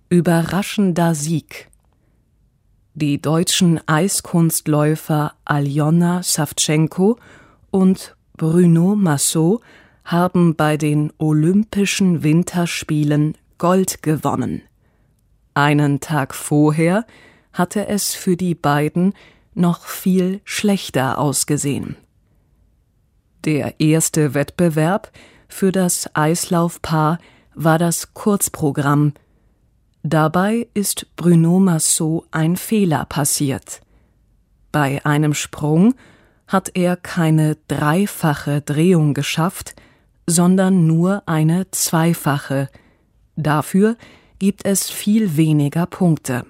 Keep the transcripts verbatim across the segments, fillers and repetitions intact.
Überraschender Sieg. Die deutschen Eiskunstläufer Aljona Sawtschenko und Bruno Massot haben bei den Olympischen Winterspielen Gold gewonnen. Einen Tag vorher hatte es für die beiden noch viel schlechter ausgesehen. Der erste Wettbewerb für das Eislaufpaar war das Kurzprogramm. Dabei ist Bruno Massot ein Fehler passiert. Bei einem Sprung hat er keine dreifache Drehung geschafft, sondern nur eine zweifache. Dafür gibt es viel weniger Punkte.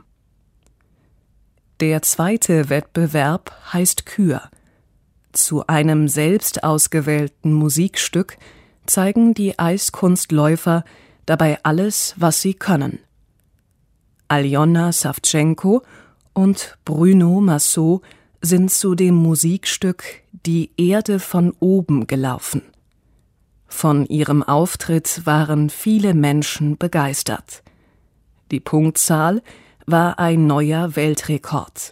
Der zweite Wettbewerb heißt Kür. Zu einem selbst ausgewählten Musikstück zeigen die Eiskunstläufer dabei alles, was sie können. Aljona Sawtschenko und Bruno Massot sind zu dem Musikstück Die Erde von oben gelaufen. Von ihrem Auftritt waren viele Menschen begeistert. Die Punktzahl war ein neuer Weltrekord.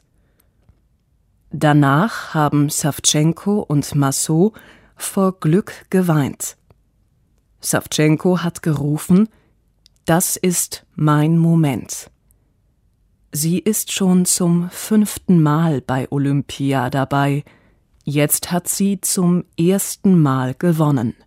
Danach haben Sawtschenko und Massot vor Glück geweint. Sawtschenko hat gerufen: „Das ist mein Moment." Sie ist schon zum fünften Mal bei Olympia dabei. Jetzt hat sie zum ersten Mal gewonnen.